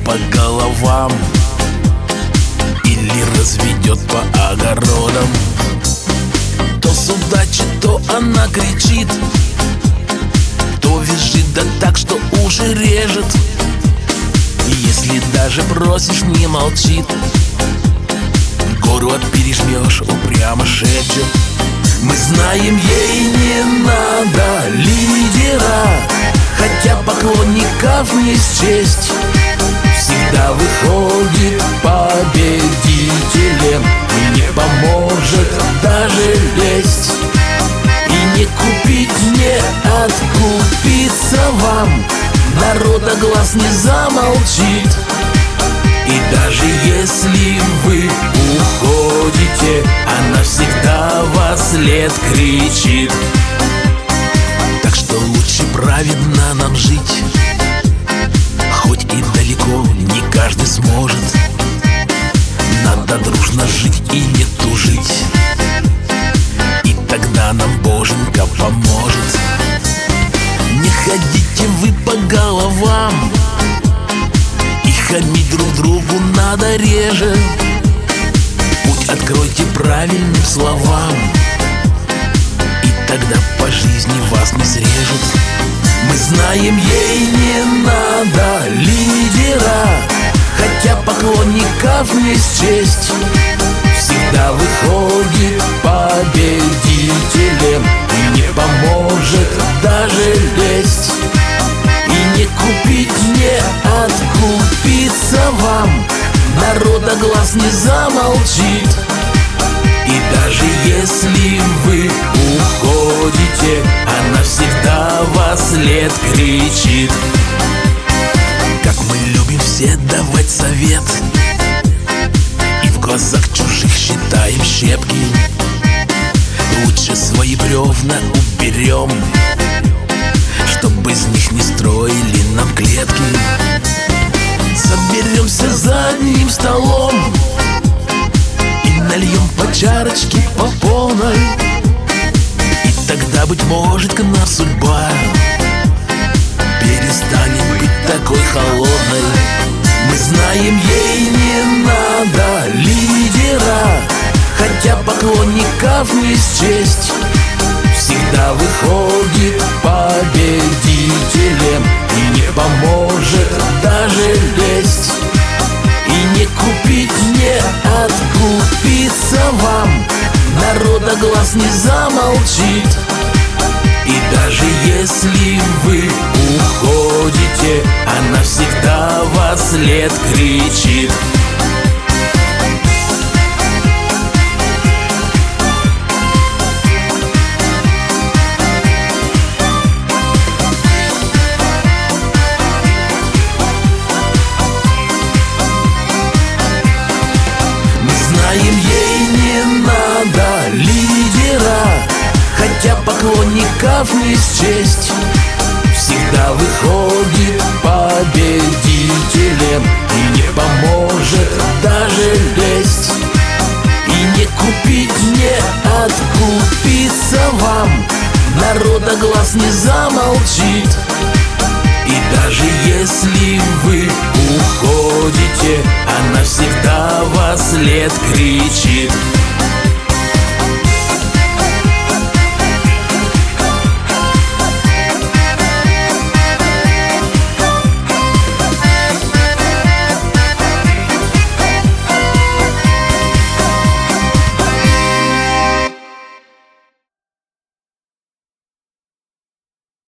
по головам или разведет по огородам. То судачит, то она кричит, то визжит, да так, что уши режет. Если даже бросишь, не молчит, горло пережмешь, упрямо шепчет. Мы знаем, ей не надо лидера, хотя поклонников не счесть. Всегда выходит победителем, и не поможет даже лесть. И не купить, не откупиться вам, народа глаз не замолчит. И даже если вы уходите, она всегда во след кричит. Так что лучше праведно нам жить, хоть и далеко не каждый сможет. Надо дружно жить и не тужить, и тогда нам Боженька поможет. Не ходите вы по головам, и хамить друг другу надо реже. Путь откройте правильным словам, и тогда по жизни вас не срежут. Мы знаем, ей не надо лидера, хотя поклонников не счесть. Всегда выходит победителем, и не поможет даже лесть. И не купить, не откупиться вам, народа глаз не замолчит. И даже если вы уходите, она всегда во след кричит. Как мы любим все давать совет, и в глазах чужих считаем щепки. Лучше свои бревна уберем, чтобы из них не строили нам клетки. Соберемся за одним столом и нальем по чарочке по полной. И тогда, быть может, к нам судьба перестанет быть такой холодной. Мы знаем, ей не надо лидера, хотя поклонников не счесть. Всегда выходит победителем, и не поможет даже лесть. И не купить, не откупиться вам, народа глаз не замолчит. И даже если вы уходите, она всегда во след кричит. Ей не надо лидера, хотя поклонников не счесть. Всегда выходит победителем, и не поможет даже лесть. И не купить, не откупиться вам, народа глаз не замолчит. И даже если вы уходите, она всегда во след кричит.